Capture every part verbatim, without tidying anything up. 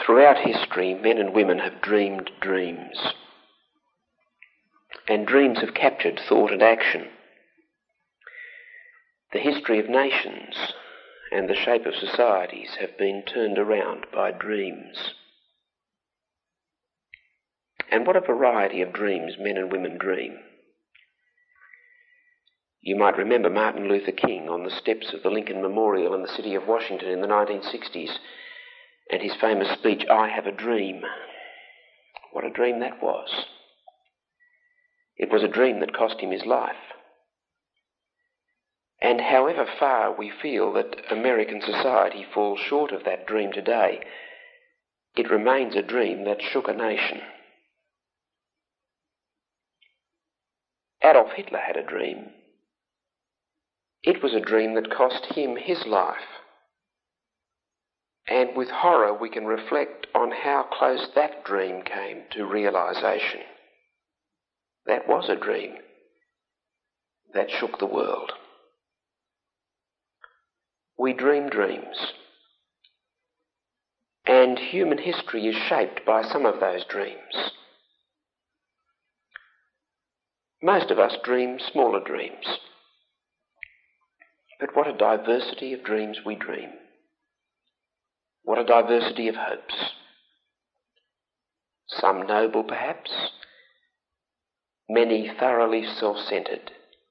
Throughout history, men and women have dreamed dreams. And dreams have captured thought and action. The history of nations and the shape of societies have been turned around by dreams. And what a variety of dreams men and women dream. You might remember Martin Luther King on the steps of the Lincoln Memorial in the city of Washington in the nineteen sixties, and his famous speech, "I have a dream." What a dream that was. It was a dream that cost him his life. And however far we feel that American society falls short of that dream today, it remains a dream that shook a nation. Adolf Hitler had a dream. It was a dream that cost him his life. And with horror we can reflect on how close that dream came to realisation. That was a dream that shook the world. We dream dreams. And human history is shaped by some of those dreams. Most of us dream smaller dreams. But what a diversity of dreams we dream. What a diversity of hopes. Some noble, perhaps. Many thoroughly self-centred.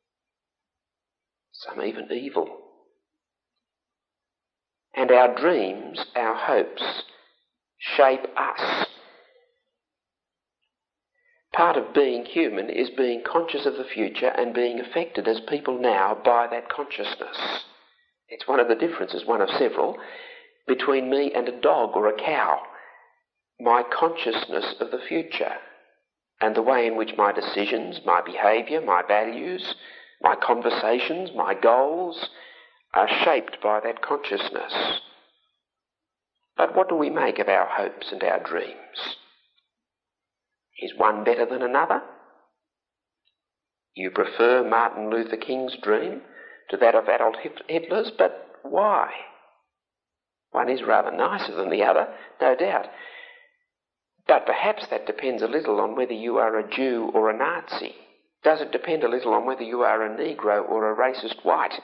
Some even evil. And our dreams, our hopes, shape us. Part of being human is being conscious of the future and being affected as people now by that consciousness. It's one of the differences, one of several, between me and a dog or a cow. My consciousness of the future and the way in which my decisions, my behaviour, my values, my conversations, my goals are shaped by that consciousness. But what do we make of our hopes and our dreams? Is one better than another? You prefer Martin Luther King's dream to that of Adolf Hitler's, but why? One is rather nicer than the other, no doubt. But perhaps that depends a little on whether you are a Jew or a Nazi. Does it depend a little on whether you are a Negro or a racist white?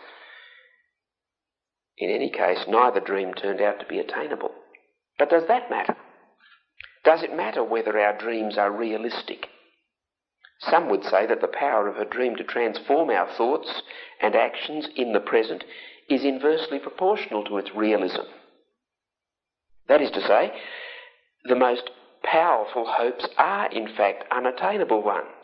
In any case, neither dream turned out to be attainable. But does that matter? Does it matter whether our dreams are realistic? Some would say that the power of a dream to transform our thoughts and actions in the present is inversely proportional to its realism. That is to say, the most powerful hopes are in fact unattainable ones.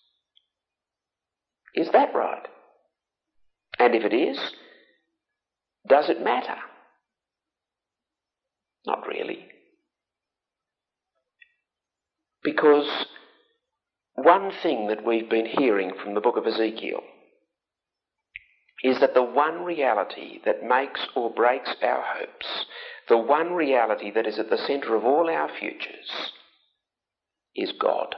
Is that right? And if it is, does it matter? Not really. Because one thing that we've been hearing from the book of Ezekiel is that the one reality that makes or breaks our hopes, the one reality that is at the centre of all our futures, is God.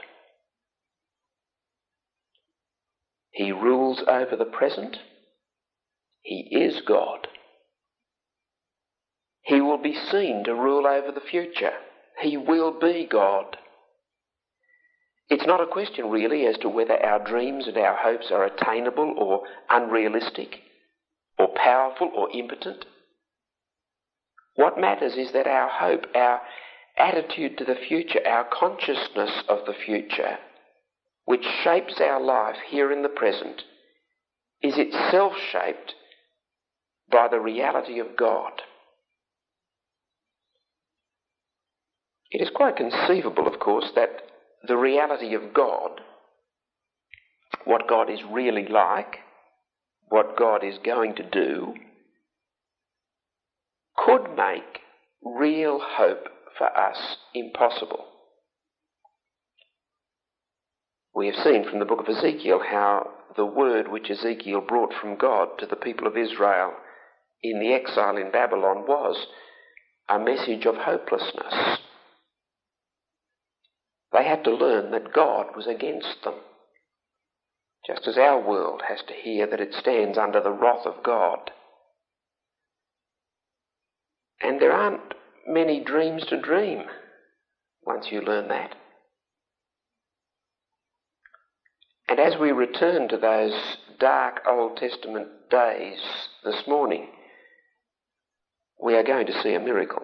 He rules over the present. He is God. He will be seen to rule over the future. He will be God. It's not a question really as to whether our dreams and our hopes are attainable or unrealistic, or powerful or impotent. What matters is that our hope, our attitude to the future, our consciousness of the future, which shapes our life here in the present, is itself shaped by the reality of God. It is quite conceivable, of course, that the reality of God, what God is really like, what God is going to do, could make real hope for us impossible. We have seen from the book of Ezekiel how the word which Ezekiel brought from God to the people of Israel in the exile in Babylon was a message of hopelessness. They had to learn that God was against them, just as our world has to hear that it stands under the wrath of God. And there aren't many dreams to dream once you learn that. And as we return to those dark Old Testament days this morning, we are going to see a miracle.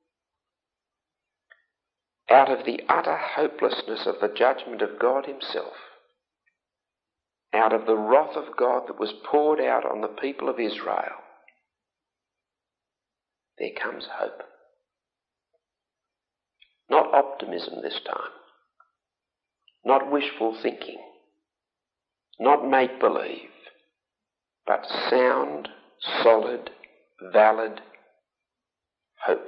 Out of the utter hopelessness of the judgment of God himself, out of the wrath of God that was poured out on the people of Israel, there comes hope. Not optimism this time, not wishful thinking, not make-believe, but sound, solid, valid hope.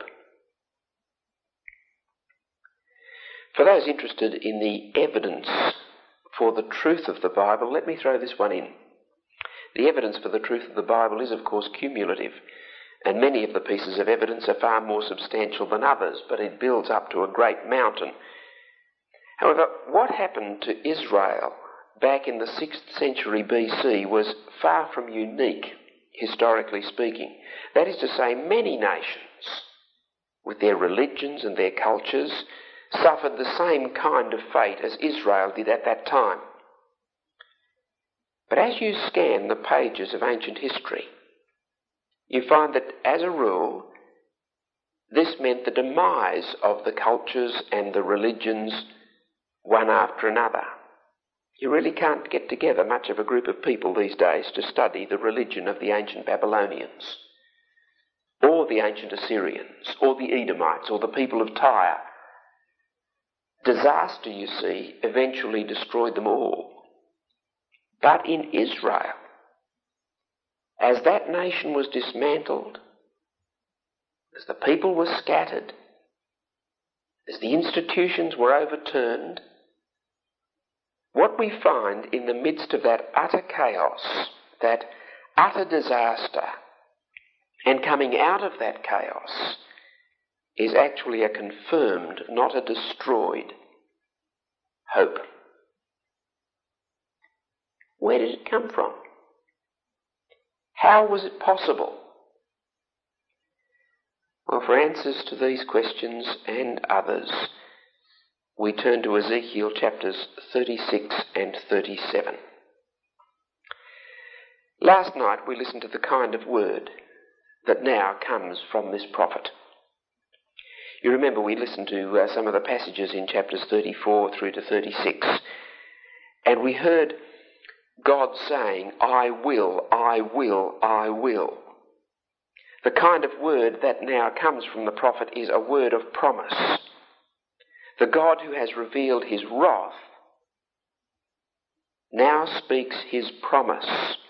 For those interested in the evidence for the truth of the Bible, let me throw this one in. The evidence for the truth of the Bible is, of course, cumulative, and many of the pieces of evidence are far more substantial than others, but it builds up to a great mountain. However, what happened to Israel back in the sixth century B C was far from unique, historically speaking. That is to say, many nations, with their religions and their cultures, suffered the same kind of fate as Israel did at that time. But as you scan the pages of ancient history, you find that, as a rule, this meant the demise of the cultures and the religions one after another. You really can't get together much of a group of people these days to study the religion of the ancient Babylonians, or the ancient Assyrians, or the Edomites, or the people of Tyre. Disaster, you see, eventually destroyed them all. But in Israel, as that nation was dismantled, as the people were scattered, as the institutions were overturned, what we find in the midst of that utter chaos, that utter disaster, and coming out of that chaos, is actually a confirmed, not a destroyed, hope. Where did it come from? How was it possible? Well, for answers to these questions and others, we turn to Ezekiel chapters thirty-six and thirty-seven. Last night we listened to the kind of word that now comes from this prophet. You remember we listened to uh, some of the passages in chapters thirty-four through to thirty-six, and we heard God saying, I will, I will, I will. The kind of word that now comes from the prophet is a word of promise. The God who has revealed his wrath now speaks his promise.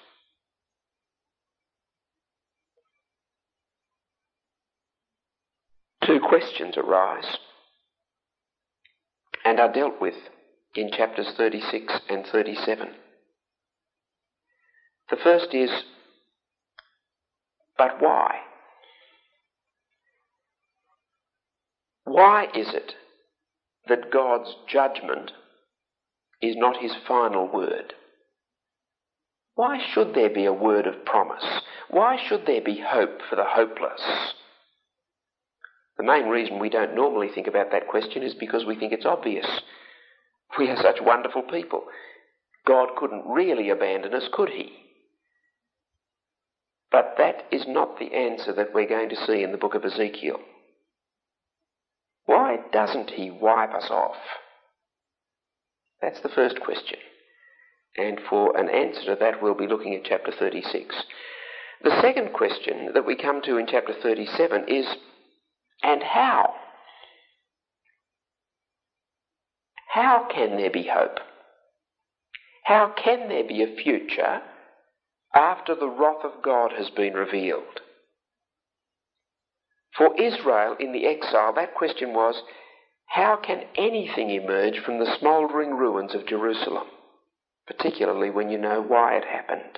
Two questions arise and are dealt with in chapters thirty-six and thirty-seven. The first is, but why? Why is it that God's judgment is not his final word? Why should there be a word of promise? Why should there be hope for the hopeless? The main reason we don't normally think about that question is because we think it's obvious. We are such wonderful people. God couldn't really abandon us, could he? But that is not the answer that we're going to see in the book of Ezekiel. Why doesn't he wipe us off? That's the first question. And for an answer to that, we'll be looking at chapter thirty-six. The second question that we come to in chapter thirty-seven is, and how? How can there be hope? How can there be a future after the wrath of God has been revealed? For Israel in the exile, that question was, how can anything emerge from the smouldering ruins of Jerusalem, particularly when you know why it happened?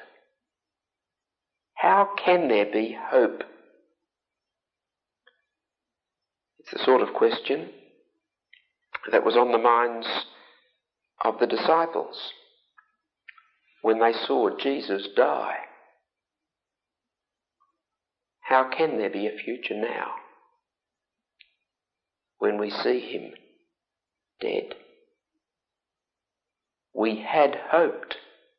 How can there be hope? It's the sort of question that was on the minds of the disciples when they saw Jesus die. How can there be a future now? when we see him dead. We had hoped,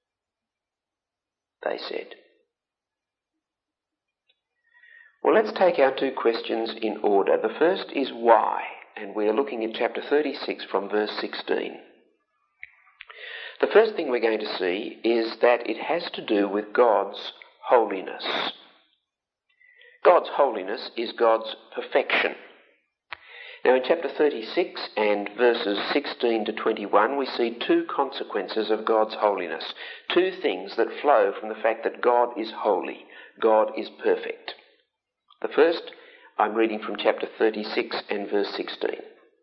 they said. Well, let's take our two questions in order. The first is why, and we are looking at chapter thirty-six from verse sixteen. The first thing we're going to see is that it has to do with God's holiness. God's holiness is God's perfection. Now in chapter thirty-six and verses sixteen to twenty-one we see two consequences of God's holiness. Two things that flow from the fact that God is holy. God is perfect. The first, I'm reading from chapter thirty-six and verse sixteen.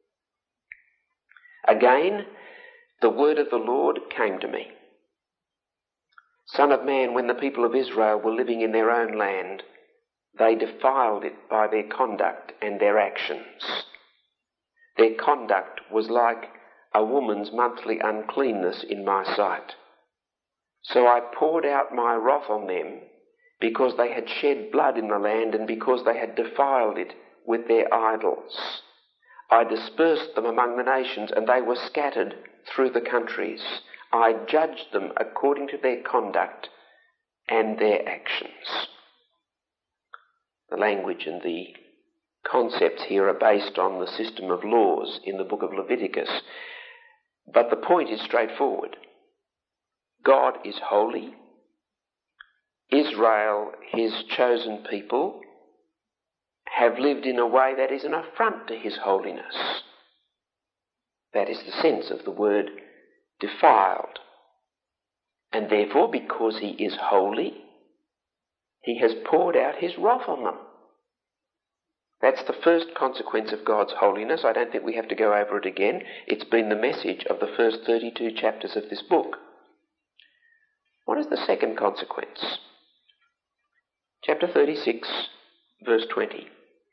Again, the word of the Lord came to me. Son of man, when the people of Israel were living in their own land, they defiled it by their conduct and their actions. Their conduct was like a woman's monthly uncleanness in my sight. So I poured out my wrath on them because they had shed blood in the land and because they had defiled it with their idols. I dispersed them among the nations and they were scattered through the countries. I judged them according to their conduct and their actions. The language and the concepts here are based on the system of laws in the book of Leviticus. But the point is straightforward. God is holy. Israel, his chosen people, have lived in a way that is an affront to his holiness. That is the sense of the word defiled. And therefore, because he is holy, he has poured out his wrath on them. That's the first consequence of God's holiness. I don't think we have to go over it again. It's been the message of the first thirty-two chapters of this book. What is the second consequence? Chapter thirty-six, verse twenty.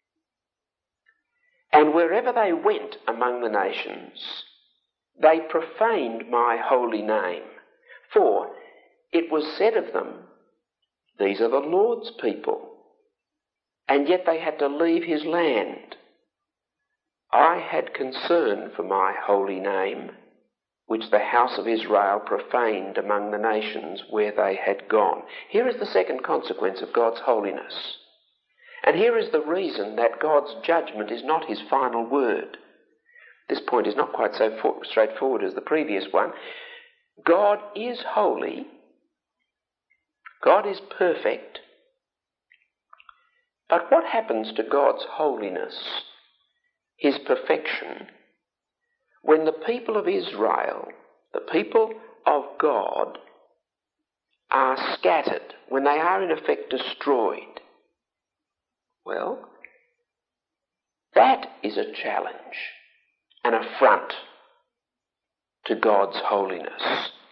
And wherever they went among the nations, they profaned my holy name. For it was said of them, these are the Lord's people. And yet they had to leave his land. I had concern for my holy name, which the house of Israel profaned among the nations where they had gone. Here is the second consequence of God's holiness. And here is the reason that God's judgment is not his final word. This point is not quite so for- straightforward as the previous one. God is holy. God is perfect. But what happens to God's holiness, his perfection, when the people of Israel, the people of God, are scattered, when they are in effect destroyed? Well, that is a challenge, an affront to God's holiness.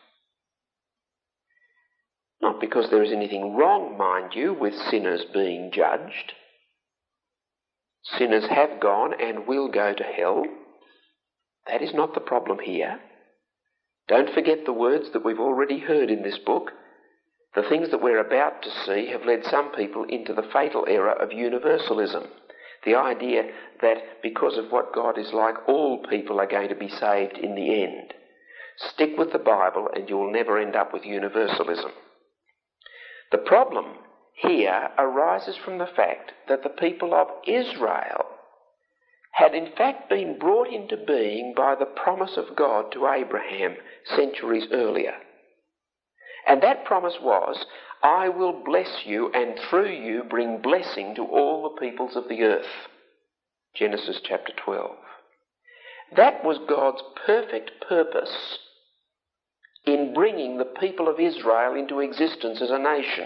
Not because there is anything wrong, mind you, with sinners being judged. Sinners have gone and will go to hell. That is not the problem here. Don't forget the words that we've already heard in this book. The things that we're about to see have led some people into the fatal error of universalism. The idea that because of what God is like, all people are going to be saved in the end. Stick with the Bible and you'll never end up with universalism. The problem here arises from the fact that the people of Israel had in fact been brought into being by the promise of God to Abraham centuries earlier. And that promise was, I will bless you and through you bring blessing to all the peoples of the earth. Genesis chapter twelve. That was God's perfect purpose in bringing the people of Israel into existence as a nation.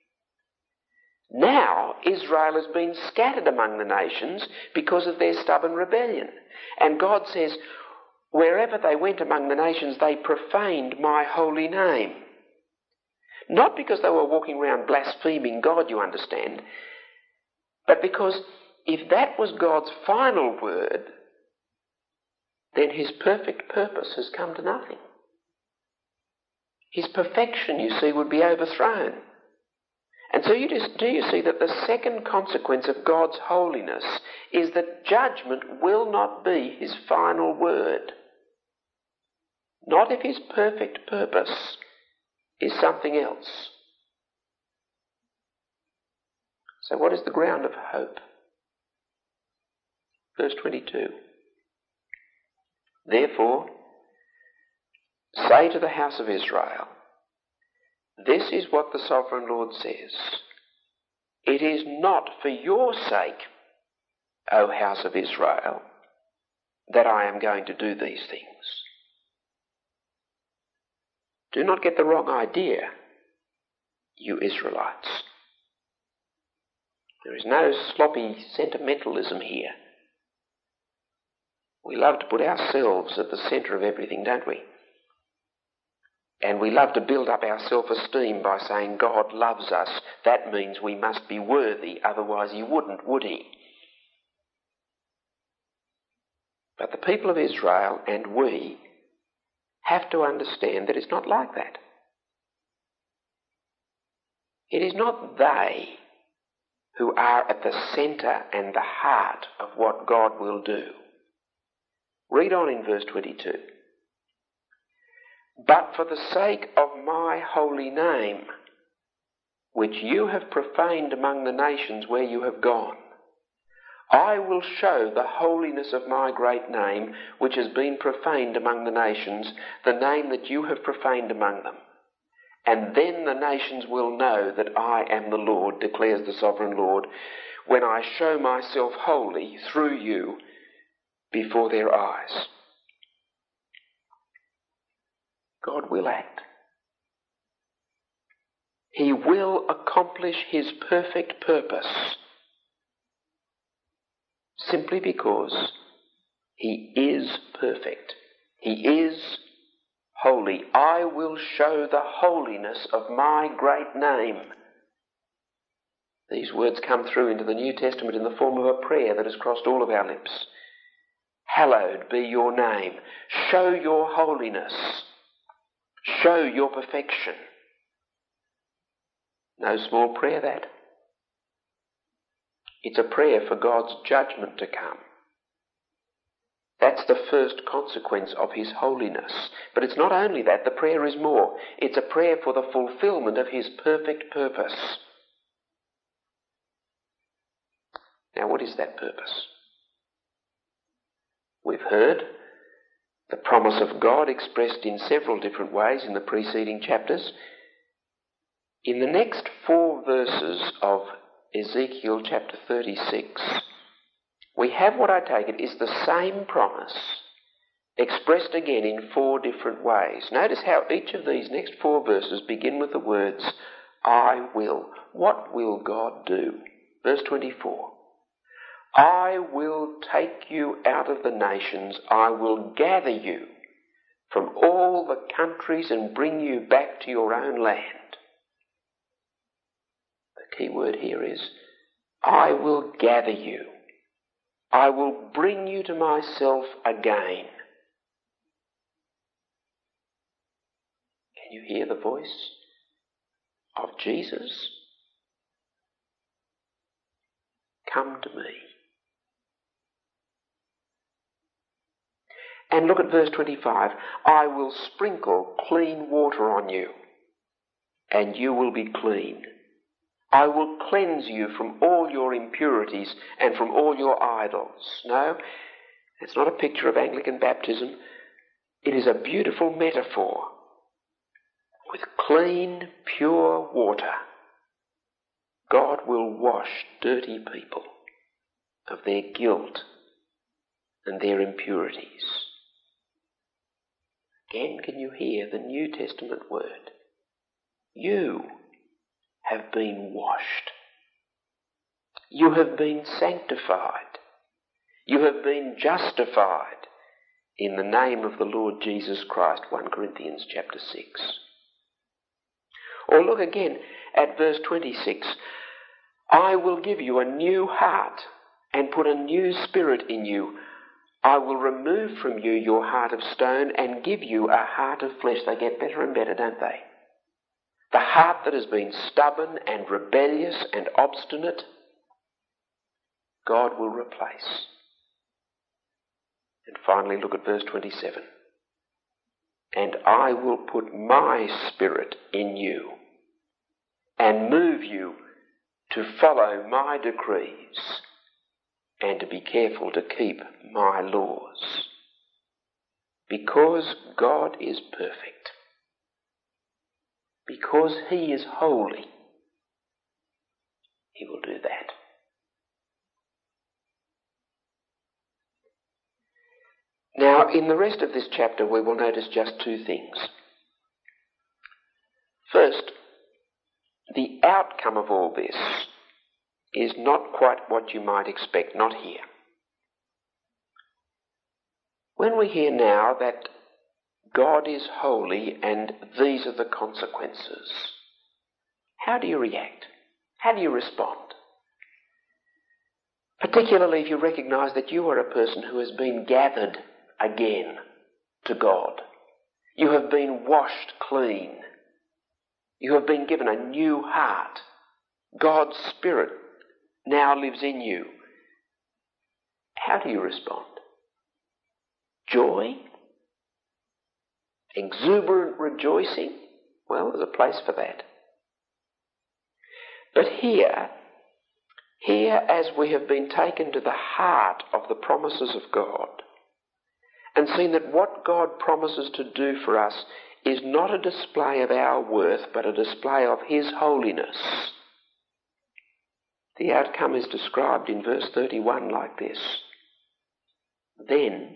Now Israel has been scattered among the nations because of their stubborn rebellion. And God says, wherever they went among the nations, they profaned my holy name. Not because they were walking around blaspheming God, you understand, but because if that was God's final word, then his perfect purpose has come to nothing. His perfection, you see, would be overthrown. And so you just, do you see that the second consequence of God's holiness is that judgment will not be his final word. Not if his perfect purpose is something else. So what is the ground of hope? Verse twenty-two. Therefore, say to the house of Israel, this is what the Sovereign Lord says. It is not for your sake, O house of Israel, that I am going to do these things. Do not get the wrong idea, you Israelites. There is no sloppy sentimentalism here. We love to put ourselves at the centre of everything, don't we? And we love to build up our self-esteem by saying God loves us. That means we must be worthy, otherwise he wouldn't, would he? But the people of Israel and we have to understand that it's not like that. It is not they who are at the centre and the heart of what God will do. Read on in verse twenty-two. But for the sake of my holy name, which you have profaned among the nations where you have gone, I will show the holiness of my great name, which has been profaned among the nations, the name that you have profaned among them. And then the nations will know that I am the Lord, declares the Sovereign Lord, when I show myself holy through you before their eyes. God will act. He will accomplish his perfect purpose simply because he is perfect. He is holy. I will show the holiness of my great name. These words come through into the New Testament in the form of a prayer that has crossed all of our lips. Hallowed be your name. Show your holiness. Show your perfection. No small prayer, that. It's a prayer for God's judgment to come. That's the first consequence of his holiness. But it's not only that, the prayer is more. It's a prayer for the fulfillment of his perfect purpose. Now, what is that purpose? We've heard the promise of God expressed in several different ways in the preceding chapters. In the next four verses of Ezekiel chapter thirty-six, we have what I take it is the same promise expressed again in four different ways. Notice how each of these next four verses begin with the words, I will. What will God do? Verse twenty-four. I will take you out of the nations. I will gather you from all the countries and bring you back to your own land. The key word here is, I will gather you. I will bring you to myself again. Can you hear the voice of Jesus? Come to me. And look at verse twenty-five. I will sprinkle clean water on you, and you will be clean. I will cleanse you from all your impurities and from all your idols. No, it's not a picture of Anglican baptism. It is a beautiful metaphor. With clean, pure water, God will wash dirty people of their guilt and their impurities. Again, can you hear the New Testament word? You have been washed. You have been sanctified. You have been justified in the name of the Lord Jesus Christ, First Corinthians chapter six. Or look again at verse twenty-six. I will give you a new heart and put a new spirit in you. I will remove from you your heart of stone and give you a heart of flesh. They get better and better, don't they? the heart that has been stubborn and rebellious and obstinate, God will replace. And finally, look at verse twenty-seven. And I will put my spirit in you and move you to follow my decrees and to be careful to keep my laws. Because God is perfect, because he is holy, he will do that. Now, in the rest of this chapter, we will notice just two things. First, the outcome of all this is not quite what you might expect, not here. When we hear now that God is holy and these are the consequences, how do you react? How do you respond? Particularly if you recognise that you are a person who has been gathered again to God. You have been washed clean. You have been given a new heart. God's Spirit now lives in you. How do you respond? Joy? Exuberant rejoicing? Well, there's a place for that. But here, here as we have been taken to the heart of the promises of God, and seen that what God promises to do for us is not a display of our worth, but a display of his holiness. The outcome is described in verse thirty-one like this. Then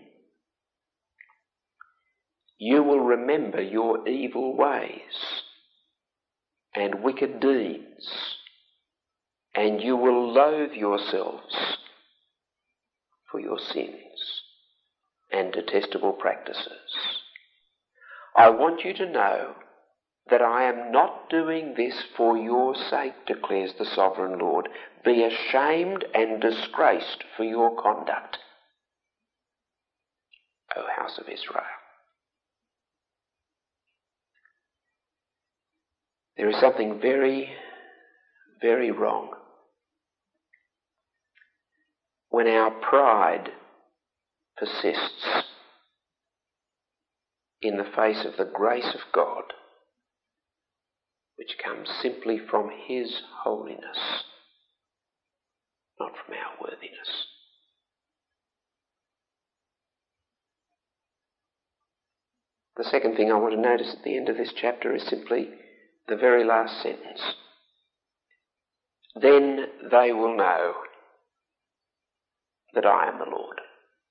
you will remember your evil ways and wicked deeds, and you will loathe yourselves for your sins and detestable practices. I want you to know that I am not doing this for your sake, declares the Sovereign Lord. Be ashamed and disgraced for your conduct, O house of Israel. There is something very, very wrong when our pride persists in the face of the grace of God, which comes simply from his holiness, not from our worthiness. The second thing I want to notice at the end of this chapter is simply the very last sentence. Then they will know that I am the Lord.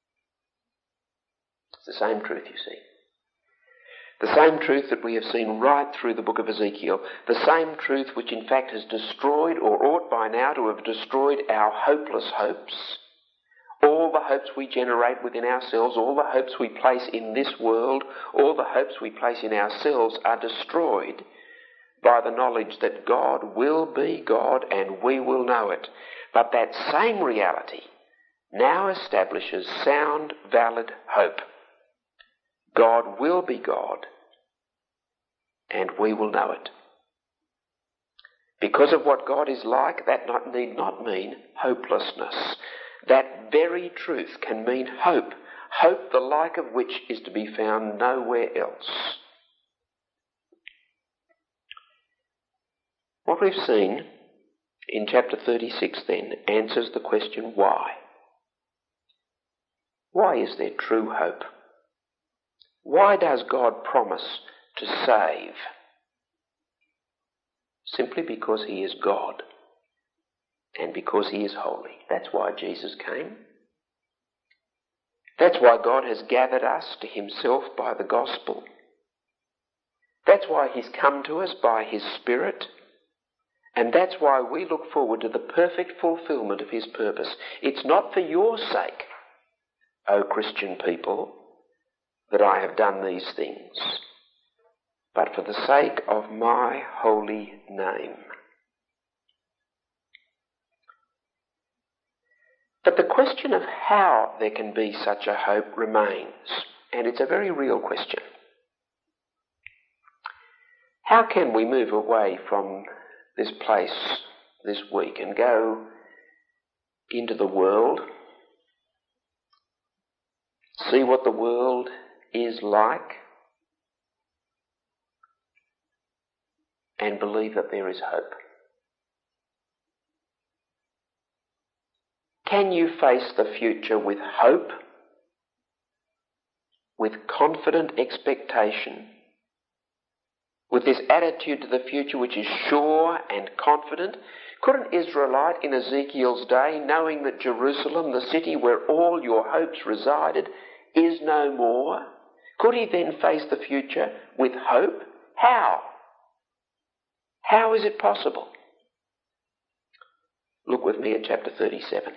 It's the same truth, you see. The same truth that we have seen right through the book of Ezekiel. The same truth which in fact has destroyed, or ought by now to have destroyed, our hopeless hopes. All the hopes we generate within ourselves, all the hopes we place in this world, all the hopes we place in ourselves are destroyed by the knowledge that God will be God and we will know it. But that same reality now establishes sound, valid hope. God will be God, and we will know it. Because of what God is like, that not, need not mean hopelessness. That very truth can mean hope, hope the like of which is to be found nowhere else. What we've seen in chapter thirty-six then answers the question why. Why is there true hope? Why does God promise to save? Simply because he is God and because he is holy. That's why Jesus came. That's why God has gathered us to himself by the gospel. That's why he's come to us by his Spirit. And that's why we look forward to the perfect fulfilment of his purpose. It's not for your sake, O Christian people, that I have done these things, but for the sake of my holy name. But the question of how there can be such a hope remains, and it's a very real question. How can we move away from this place this week and go into the world, see what the world is like, and believe that there is hope? Can you face the future with hope, with confident expectation, with this attitude to the future which is sure and confident? Could an Israelite in Ezekiel's day, knowing that Jerusalem, the city where all your hopes resided, is no more, could he then face the future with hope? How? How is it possible? Look with me at chapter thirty-seven.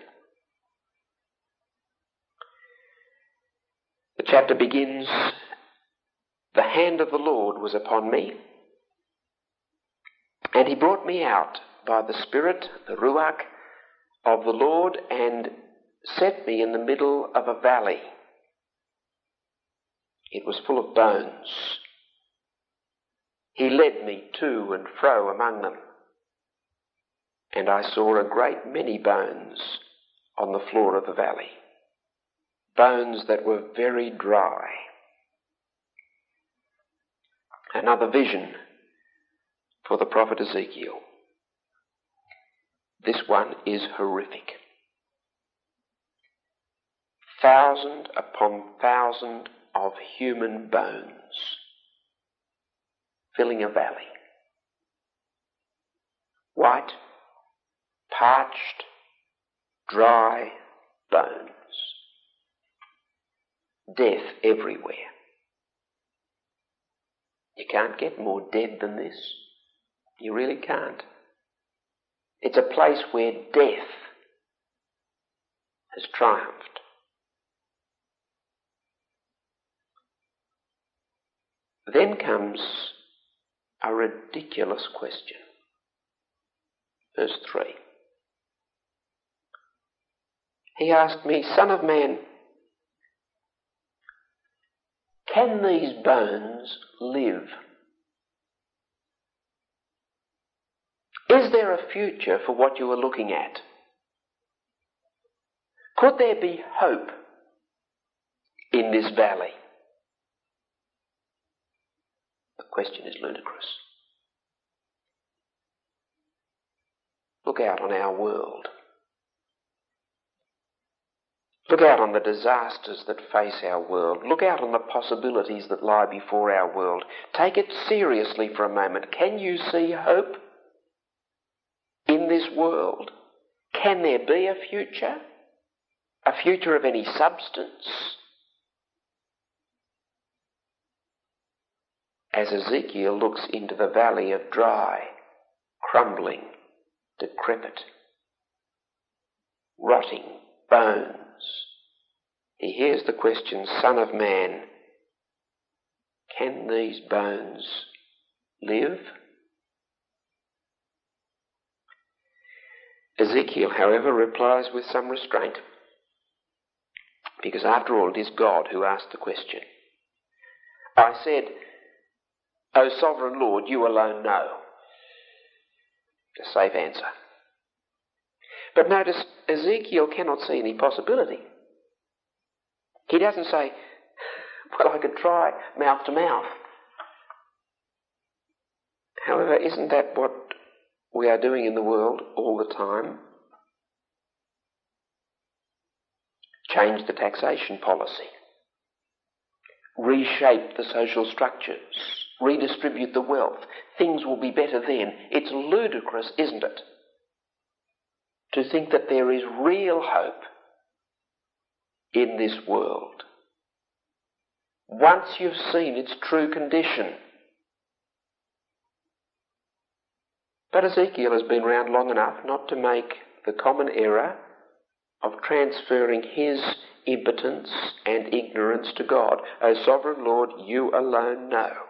The chapter begins, "The hand of the Lord was upon me, and he brought me out by the Spirit, the Ruach of the Lord, and set me in the middle of a valley. It was full of bones. He led me to and fro among them, and I saw a great many bones on the floor of the valley, bones that were very dry." Another vision for the prophet Ezekiel. This one is horrific. Thousand upon thousand of human bones filling a valley. White, parched, dry bones. Death everywhere. You can't get more dead than this. You really can't. It's a place where death has triumphed. Then comes a ridiculous question. Verse three. He asked me, "Son of man, can these bones live? Is there a future for what you are looking at? Could there be hope in this valley?" The question is ludicrous. Look out on our world. Look out on the disasters that face our world. Look out on the possibilities that lie before our world. Take it seriously for a moment. Can you see hope in this world? Can there be a future? A future of any substance? As Ezekiel looks into the valley of dry, crumbling, decrepit, rotting bones, he hears the question, "Son of man, can these bones live?" Ezekiel, however, replies with some restraint, because after all it is God who asked the question. "I said, O sovereign Lord, you alone know." A safe answer. But notice, Ezekiel cannot see any possibility. He doesn't say, "Well, I could try mouth to mouth." However, isn't that what we are doing in the world all the time? Change the taxation policy. Reshape the social structures. Redistribute the wealth. Things will be better then. It's ludicrous, isn't it, to think that there is real hope in this world once you've seen its true condition. But Ezekiel has been around long enough not to make the common error of transferring his impotence and ignorance to God. O sovereign Lord, you alone know.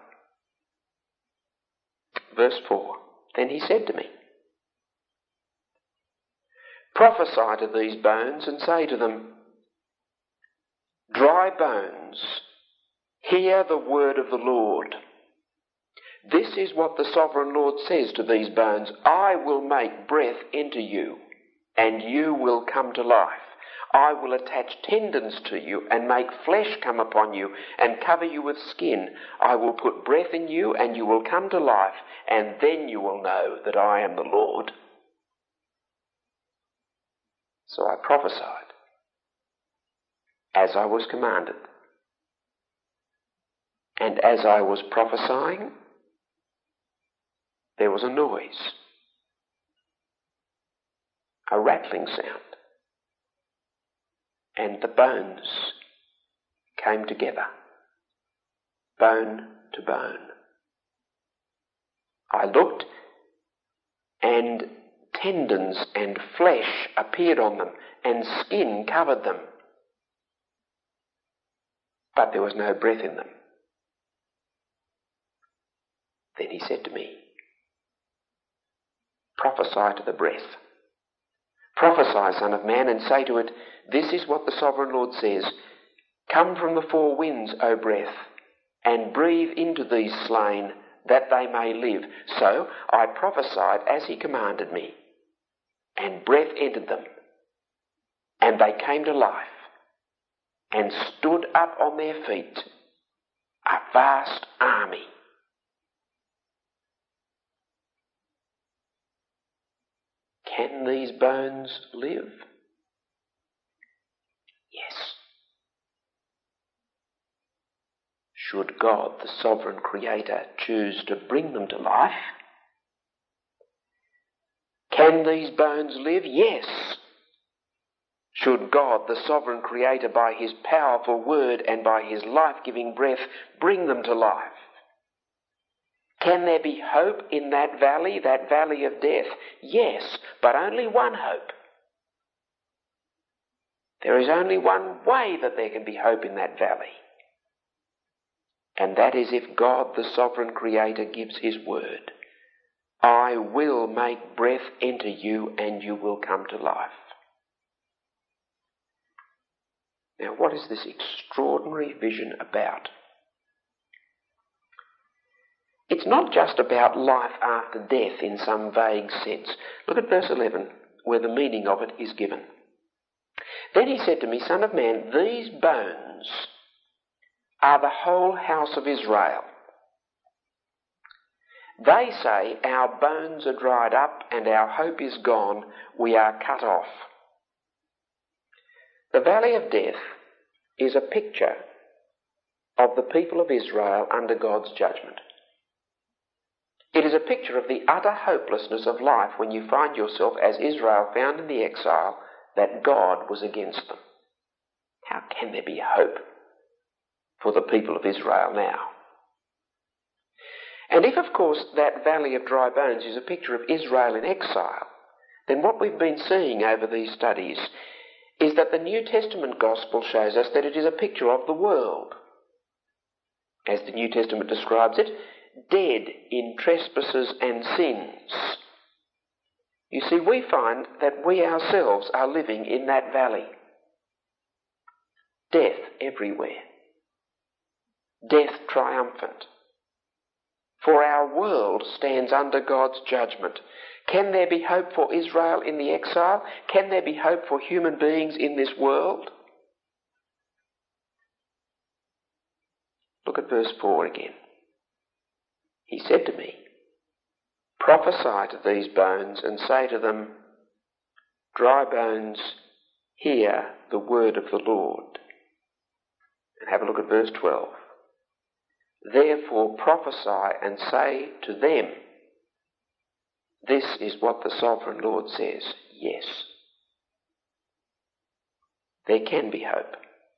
Verse four. Then he said to me, "Prophesy to these bones and say to them, dry bones, hear the word of the Lord. This is what the Sovereign Lord says to these bones. I will make breath into you, and you will come to life. I will attach tendons to you and make flesh come upon you and cover you with skin. I will put breath in you and you will come to life, and then you will know that I am the Lord. So I prophesied as I was commanded. And as I was prophesying, there was a noise, a rattling sound, and the bones came together, bone to bone. I looked, and tendons and flesh appeared on them, and skin covered them, but there was no breath in them. Then he said to me, prophesy to the breath. Prophesy, Son of Man, and say to it, this is what the Sovereign Lord says. Come from the four winds, O breath, and breathe into these slain, that they may live. So I prophesied as he commanded me, and breath entered them, and they came to life, and stood up on their feet, a vast army. Can these bones live? Yes. Should God, the sovereign creator, choose to bring them to life? Can these bones live? Yes. Should God, the sovereign creator, by his powerful word and by his life-giving breath, bring them to life? Can there be hope in that valley, that valley of death? Yes, but only one hope. There is only one way that there can be hope in that valley. And that is if God, the sovereign creator, gives his word. I will make breath enter you and you will come to life. Now, what is this extraordinary vision about? It's not just about life after death in some vague sense. Look at verse eleven, where the meaning of it is given. Then he said to me, Son of man, these bones are the whole house of Israel. They say, our bones are dried up and our hope is gone, we are cut off. The valley of death is a picture of the people of Israel under God's judgment. It is a picture of the utter hopelessness of life when you find yourself, as Israel found in the exile, that God was against them. How can there be hope for the people of Israel now? And if, of course, that valley of dry bones is a picture of Israel in exile, then what we've been seeing over these studies is that the New Testament gospel shows us that it is a picture of the world. As the New Testament describes it, dead in trespasses and sins. You see, we find that we ourselves are living in that valley. Death everywhere. Death triumphant. For our world stands under God's judgment. Can there be hope for Israel in the exile? Can there be hope for human beings in this world? Look at verse four again. He said to me, prophesy to these bones and say to them, dry bones, hear the word of the Lord. And have a look at verse twelve. Therefore prophesy and say to them, this is what the sovereign Lord says, yes. There can be hope.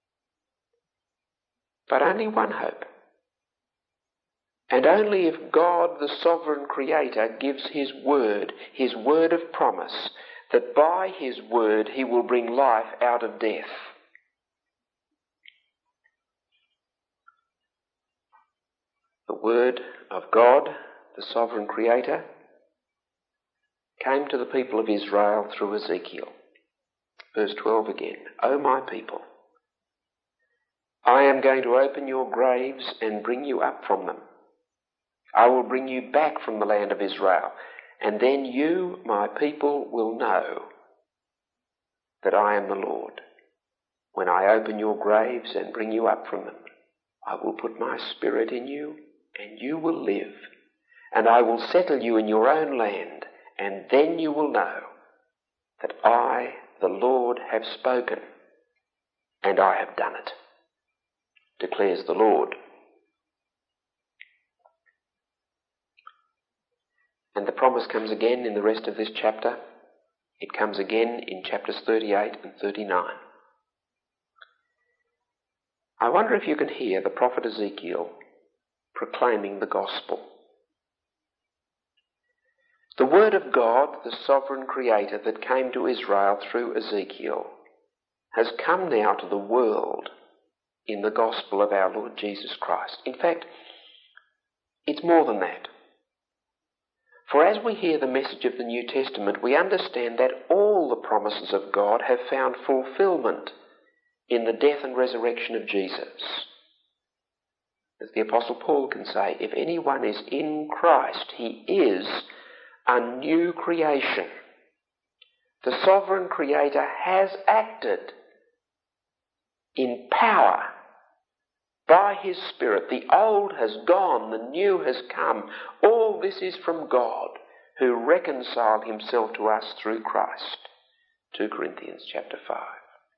But only one hope. And only if God, the sovereign creator, gives his word, his word of promise, that by his word he will bring life out of death. The word of God, the sovereign creator, came to the people of Israel through Ezekiel. Verse twelve again, O my people, I am going to open your graves and bring you up from them. I will bring you back from the land of Israel, and then you, my people, will know that I am the Lord. When I open your graves and bring you up from them, I will put my spirit in you, and you will live, and I will settle you in your own land, and then you will know that I, the Lord, have spoken, and I have done it, declares the Lord. And the promise comes again in the rest of this chapter. It comes again in chapters thirty-eight and thirty-nine. I wonder if you can hear the prophet Ezekiel proclaiming the gospel. The word of God, the sovereign creator that came to Israel through Ezekiel, has come now to the world in the gospel of our Lord Jesus Christ. In fact, it's more than that. For as we hear the message of the New Testament, we understand that all the promises of God have found fulfilment in the death and resurrection of Jesus. As the Apostle Paul can say, if anyone is in Christ, he is a new creation. The sovereign creator has acted in power by his Spirit. The old has gone, the new has come. All this is from God, who reconciled himself to us through Christ. Second Corinthians chapter five.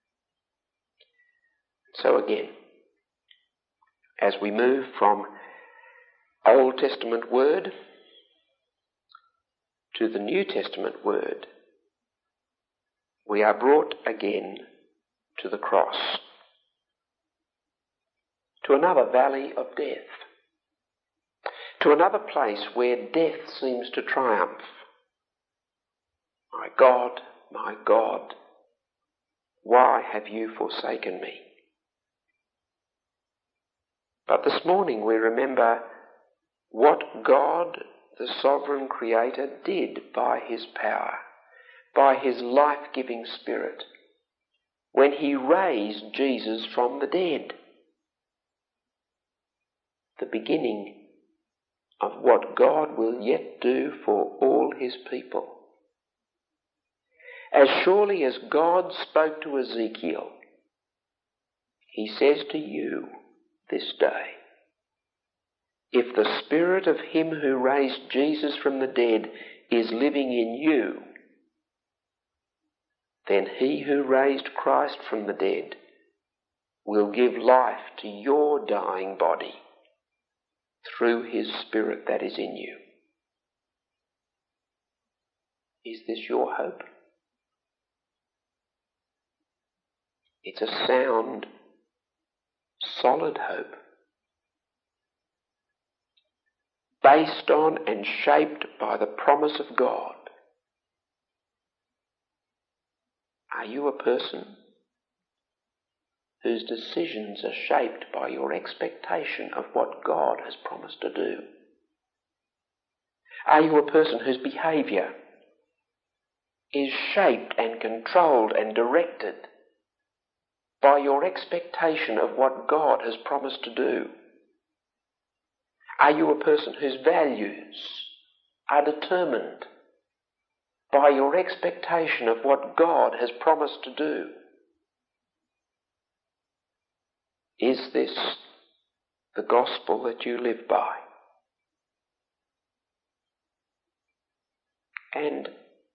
So again, as we move from Old Testament word to the New Testament word, we are brought again to the cross, to another valley of death, to another place where death seems to triumph. My God, my God, why have you forsaken me? But this morning we remember what God, the sovereign creator, did by his power, by his life-giving Spirit, when he raised Jesus from the dead. The beginning of what God will yet do for all his people. As surely as God spoke to Ezekiel, he says to you this day, if the Spirit of him who raised Jesus from the dead is living in you, then he who raised Christ from the dead will give life to your dying body through his Spirit that is in you. Is this your hope? It's a sound, solid hope, based on and shaped by the promise of God. Are you a person whose decisions are shaped by your expectation of what God has promised to do? Are you a person whose behaviour is shaped and controlled and directed by your expectation of what God has promised to do? Are you a person whose values are determined by your expectation of what God has promised to do? Is this the gospel that you live by? And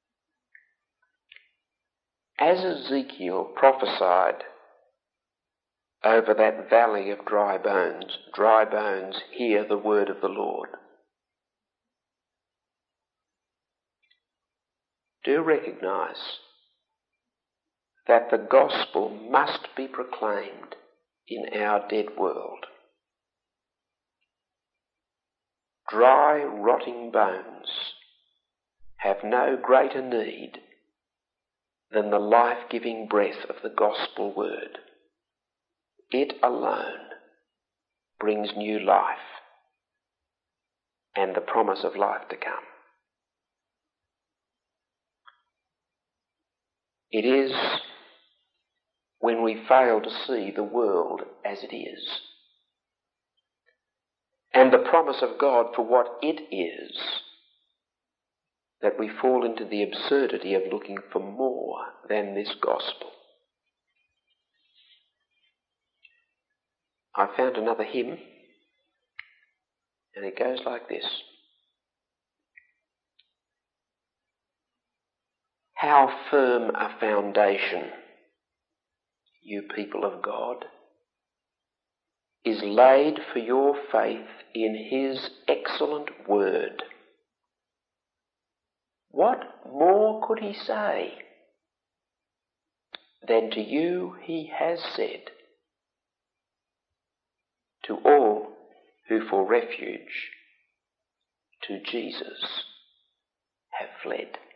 as Ezekiel prophesied over that valley of dry bones, dry bones, hear the word of the Lord. Do recognise that the gospel must be proclaimed in our dead world. Dry, rotting bones have no greater need than the life-giving breath of the gospel word. It alone brings new life and the promise of life to come. It is when we fail to see the world as it is, and the promise of God for what it is, that we fall into the absurdity of looking for more than this gospel. I found another hymn, and it goes like this. How firm a foundation, you people of God, is laid for your faith in his excellent word. What more could he say than to you he has said, to all who for refuge to Jesus have fled?